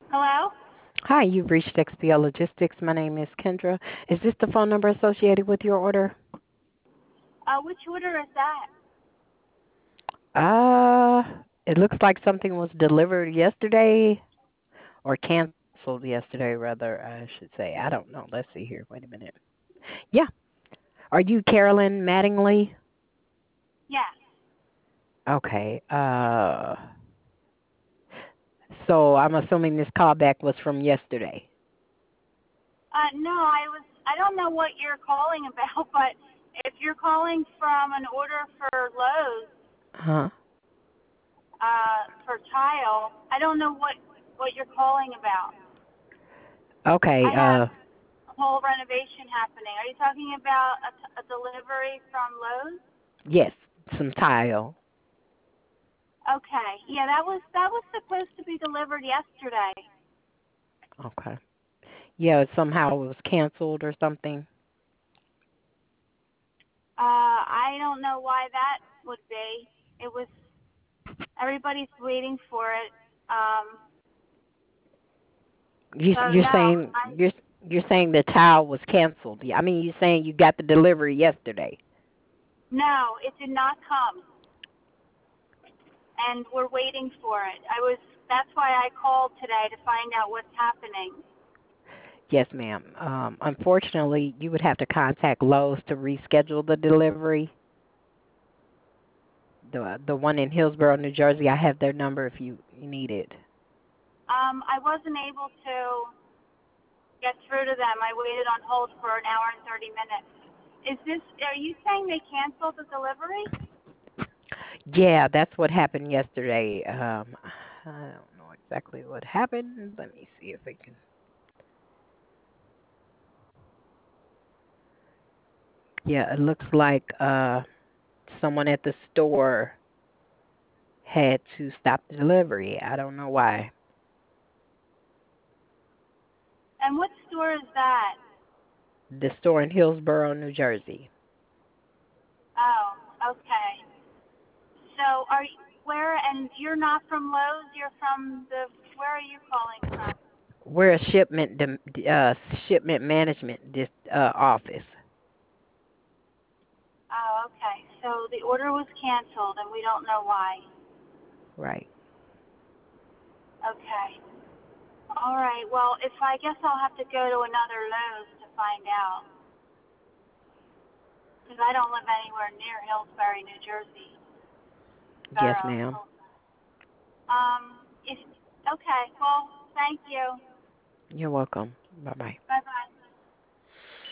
Hello? Hi, you've reached XPL Logistics. My name is Kendra. Is this the phone number associated with your order? Which order is that? Uh, it looks like something was delivered yesterday or canceled yesterday, rather, I should say. I don't know. Let's see here. Wait a minute. Yeah. Are you Carolyn Mattingly? Yes. Okay. So I'm assuming this callback was from yesterday. No, I don't know what you're calling about, but if you're calling from an order for Lowe's, Huh? for tile, I don't know what you're calling about. I Okay. have a whole renovation happening. Are you talking about a delivery from Lowe's? Yes, some tile. Okay. Yeah, that was supposed to be delivered yesterday. Okay. Yeah, somehow it was canceled or something. I don't know why that would be. It was everybody's waiting for it. So You're no, saying you're saying the tile was canceled. I mean, you're saying you got the delivery yesterday. no, it did not come, and we're waiting for it. That's why I called today to find out what's happening. Yes, ma'am. Unfortunately, you would have to contact Lowe's to reschedule the delivery. The one in Hillsborough, New Jersey. I have their number if you need it. I wasn't able to get through to them. I waited on hold for an hour and 30 minutes. Are you saying they canceled the delivery? Yeah, that's what happened yesterday. I don't know exactly what happened. Let me see if I can. Yeah, it looks like someone at the store had to stop the delivery. I don't know why. And what store is that? The store in Hillsborough, New Jersey. Oh, okay. So where, and you're not from Lowe's, you're from where are you calling from? We're a shipment management office. Oh, okay. So the order was canceled and we don't know why. Right. Okay. All right. Well, if I guess I'll have to go to another Lowe's to find out because I don't live anywhere near Hillsbury, New Jersey. Yes, Borough. ma'am. If okay. Well, thank you. You're welcome. Bye bye. Bye bye.